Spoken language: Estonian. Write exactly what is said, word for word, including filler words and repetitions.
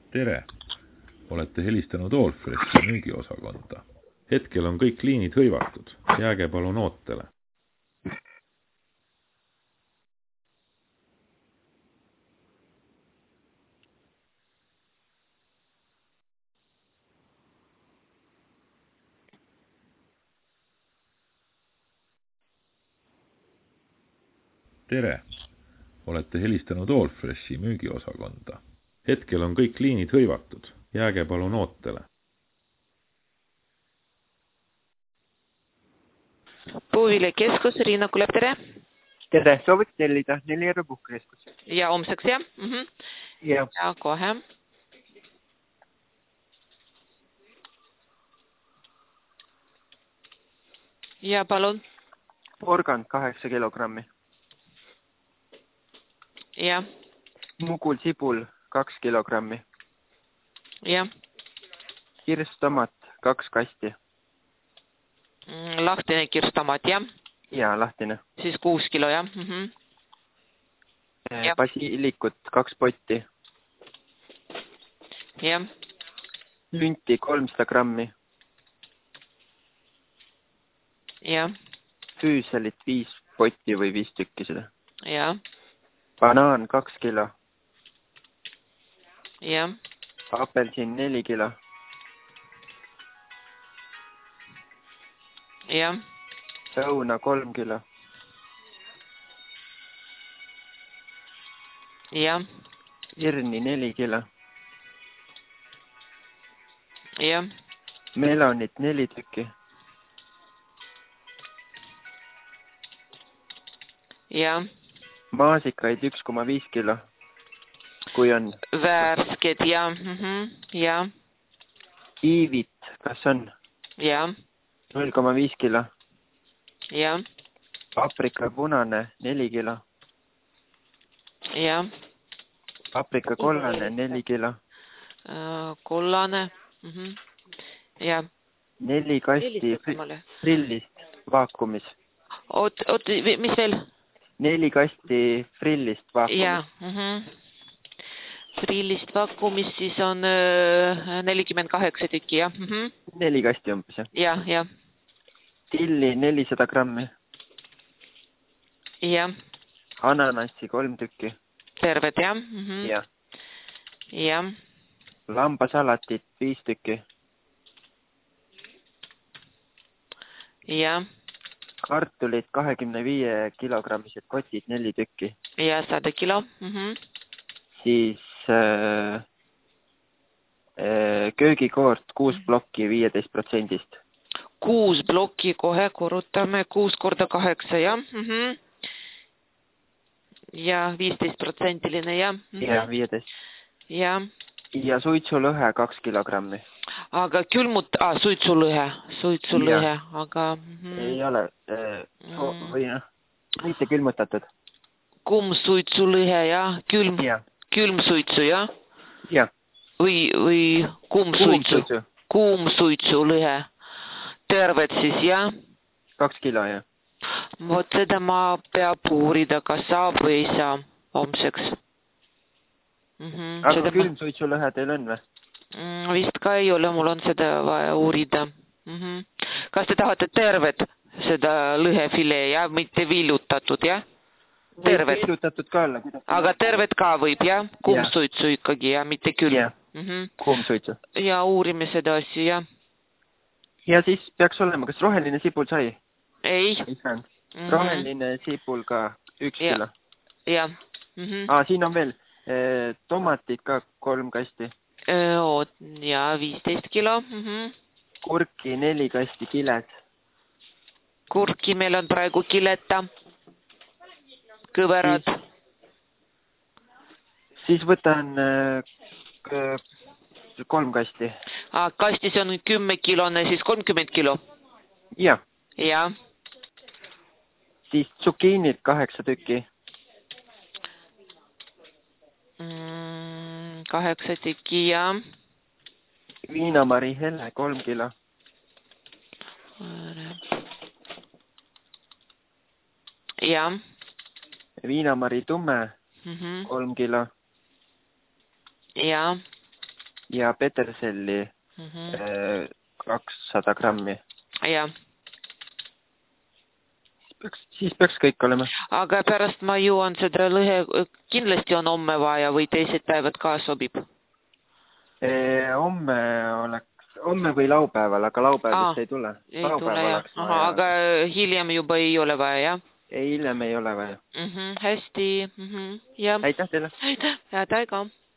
Tere! Olete helistanud Allfreshi müügiosakonda. Hetkel on kõik liinid hõivatud. Jääge palun ootele. Tere! Olete helistanud Allfreshi müügiosakonda. Hetkel on kõik liinid hõivatud. Jääge palun ootele. Puuvile keskus, Riina Kulep, tere. Tere, soovid tellida Neljärve puhkekeskus. Ja homseks, jah? Mm -hmm. Ja. Ja kohe. Ja palun. Porgand kaheksa kilogrammi. Ja. Mugul sibul kaks kilogrammi. Ja. Kirstomat kaks kasti. Lahtine kirstomat, jah? Ja, lahtine. Siis kuus kilo, jah? Mm -hmm. Ja. Basiilikut kaks potti. Ja. Lünti kolmsada grammi. Ja. Füüselit viis potti või viis tükki seda. Ja. Banaan kaks kilo. Ja. Apelsin neli kilo. Ja. Õuna kolm kilo. Ja. Irni neli kilo. Ja. Melonit neli tükki. Ja. Maasikaid üks koma viis kilo. Kui on. Värsked, ja. Mm -hmm. Ja. Kiivit, kas on? Ja. null koma viis kilo. Ja. Paprika punane neli kilo. Ja. Paprika kollane neli kilo. Uh, kollane. Mm -hmm. Ja. Neli kasti frillist vaakumis. Oot, oot, mis veel? Neli kasti frillist vaakumis. Ja. Mm -hmm. Frillist vaakumis siis on uh, nelikümmend kaheksa tükki, jah? Mm -hmm. Neli kasti umbes, jah? Ja, ja. Tilli nelisada grammi. Ja. Ananassi kolm tükki. Terved, jah? Mm -hmm. Ja. Ja. Lambasalatit viis tükki. Ja. Kartulid kahekümne viie kilogrammised kotid neli tükki. Ja, sada kilo. Mm -hmm. Siis äh, äh, köögikoort kuus plokki viieteist protsendist. Kuus plokki kohe korrutame. Kuus korda kaheksa, jah? Mm -hmm. Ja viisteist protsendiline, jah? Mm -hmm. Ja, viieteist. Ja. Ja suitsulõhe kaks kilogrammi. Aga külmut... Ah, suitsulõhe. Suitsulõhe, aga... Mm -hmm. Ei ole äh, so, mm. või noh, mitte külmutatud. Kumm suitsulõhe, jah? Külm, ja. Külm suitsu, jah? Ja. Või, või kumm suitsu? Kuum suitsulõhe. Terved siis, jah? Kaks kilo, jah. Vot seda ma peab uurida, kas saab või ei saa homseks. Mm -hmm. Aga seda külm ma... suitsulõhe teil on või? Mm, vist ka ei ole, mul on seda vaja uurida. Mm -hmm. Kas te tahate tervet seda lõhefilee, jah? Mitte viljutatud, jah? Tervet. Viljutatud ka olla. Aga tervet ka võib, jah? Kummsuitsu ikkagi, jah? Mitte külm. jah, mm -hmm. kummsuitsu. Ja uurime seda asja, jah? Ja siis peaks olema, kas roheline sibul sai? Ei. ei saanud. Mm -hmm. Roheline sibul ka üks ja. kilo. Jah. Mm -hmm. Aa, siin on veel eh, tomatid ka kolm kasti. Oot, ja viisteist kilo. Mm -hmm. Kurki neli kasti kiles. Kurki meil on praegu kileta. Kõverad. Siis, siis võtan äh, kolm kasti. Ah, kastis on kümme kilone, siis kolmkümmend kilo. Ja. Ja. Siis tsukiinid kaheksa tükki. Mm, kaheksa tükki, ja. Viinamari hele kolm kilo. Ja. Viinamari tumme mm -hmm. kolm kilo. Ja. ja peterselli mm -hmm. kakssada grammi. jah. Peaks, siis peaks kõik olema. Aga pärast ma jõuan seda lõhe, kindlasti on homme vaja või teised päevad ka sobib? E, homme oleks, homme või laupäeval, aga laupäevast ei tule. Ei tule, jah. Aha, aga hiljem juba ei ole vaja, jah? Ei, hiljem ei ole vaja. Mm -hmm, hästi. Mm -hmm, jah. Aitäh teile. Aitäh. Head aega.